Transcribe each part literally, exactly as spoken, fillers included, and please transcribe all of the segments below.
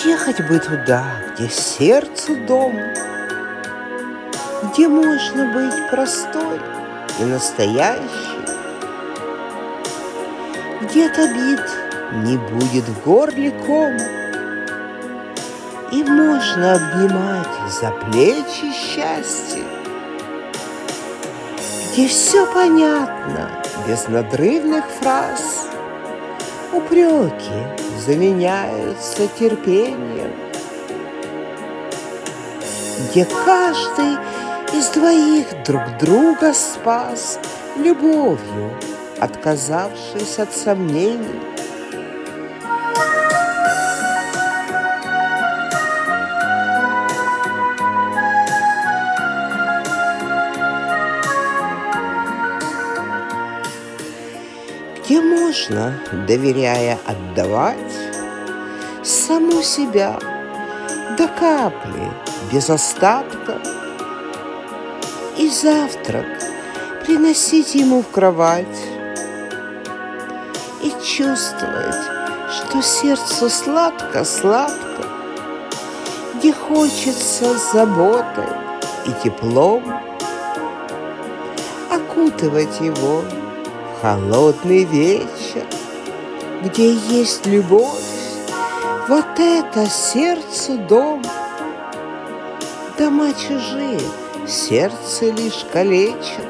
Ехать бы туда, где сердцу дом, где можно быть простой и настоящей, где от обид не будет в горле ком, и можно обнимать за плечи счастье, где все понятно, без надрывных фраз, упреки заменяются терпением, где каждый из двоих друг друга спас любовью, отказавшись от сомнений. Где можно, доверяя, отдавать саму себя до капли, без остатка, и завтрак приносить ему в кровать, и чувствовать, что сердцу сладко-сладко, где хочется заботой и теплом окутывать его в холодный вечер, где есть любовь, вот это сердцу дом. Дома чужие сердце лишь калечат.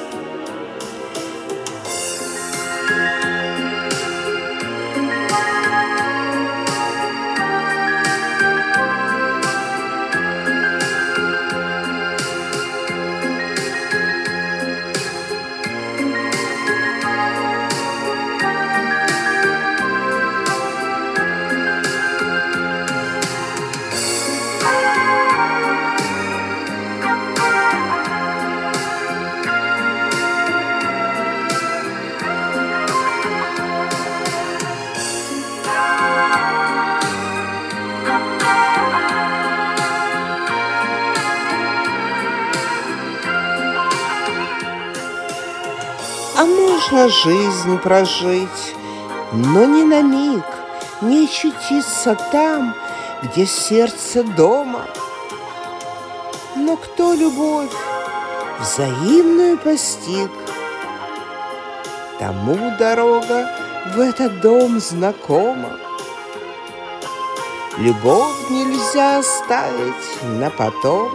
А можно жизнь прожить, но ни на миг не очутиться там, где сердце дома. Но кто любовь взаимную постиг, тому дорога в этот дом знакома. Любовь нельзя оставить на потом,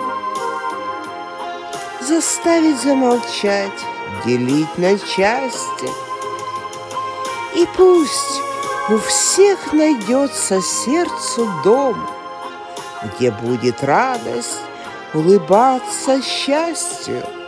заставить замолчать, делить на части. И пусть у всех найдется сердцу дом, где будет радость улыбаться счастью.